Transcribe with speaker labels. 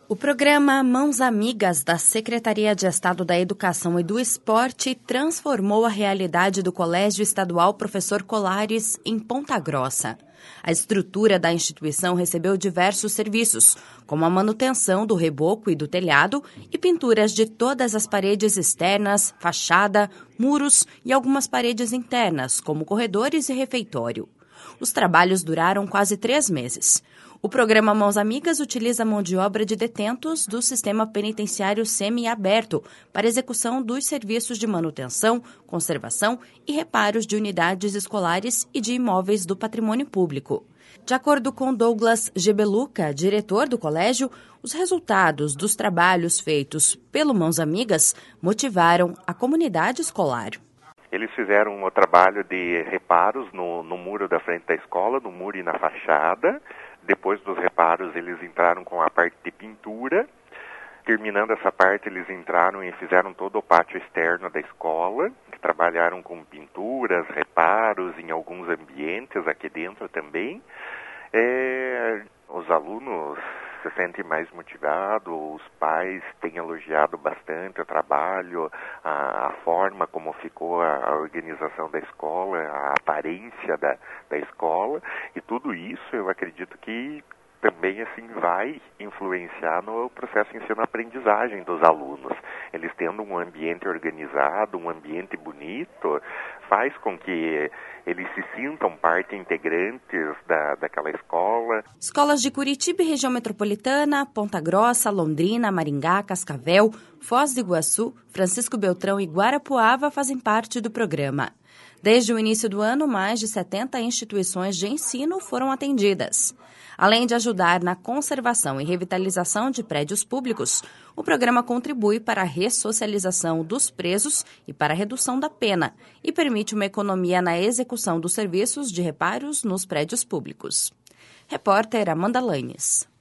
Speaker 1: O programa Mãos Amigas da Secretaria de Estado da Educação e do Esporte transformou a realidade do Colégio Estadual Professor Colares em Ponta Grossa. A estrutura da instituição recebeu diversos serviços, como a manutenção do reboco e do telhado e pinturas de todas as paredes externas, fachada, muros e algumas paredes internas, como corredores e refeitório. Os trabalhos duraram quase 3 meses. O programa Mãos Amigas utiliza a mão de obra de detentos do sistema penitenciário semiaberto para execução dos serviços de manutenção, conservação e reparos de unidades escolares e de imóveis do patrimônio público. De acordo com Douglas Gebeluca, diretor do colégio, os resultados dos trabalhos feitos pelo Mãos Amigas motivaram a comunidade escolar.
Speaker 2: Eles fizeram o trabalho de reparos no muro da frente da escola, no muro e na fachada. Depois dos reparos, eles entraram com a parte de pintura. Terminando essa parte, eles entraram e fizeram todo o pátio externo da escola, que trabalharam com pinturas, reparos em alguns ambientes aqui dentro também. Os alunos se sentem mais motivados, os pais têm elogiado bastante o trabalho, a forma como ficou a organização da escola, a aparência da escola, e tudo isso eu acredito que também assim vai influenciar no processo de ensino-aprendizagem dos alunos. Eles tendo um ambiente organizado, um ambiente bonito, faz com que eles se sintam parte integrantes daquela escola.
Speaker 1: Escolas de Curitiba e região metropolitana, Ponta Grossa, Londrina, Maringá, Cascavel, Foz do Iguaçu, Francisco Beltrão e Guarapuava fazem parte do programa. Desde o início do ano, mais de 70 instituições de ensino foram atendidas. Além de ajudar na conservação e revitalização de prédios públicos, o programa contribui para a ressocialização dos presos e para a redução da pena e permite uma economia na execução dos serviços de reparos nos prédios públicos. Repórter Amanda Lanes.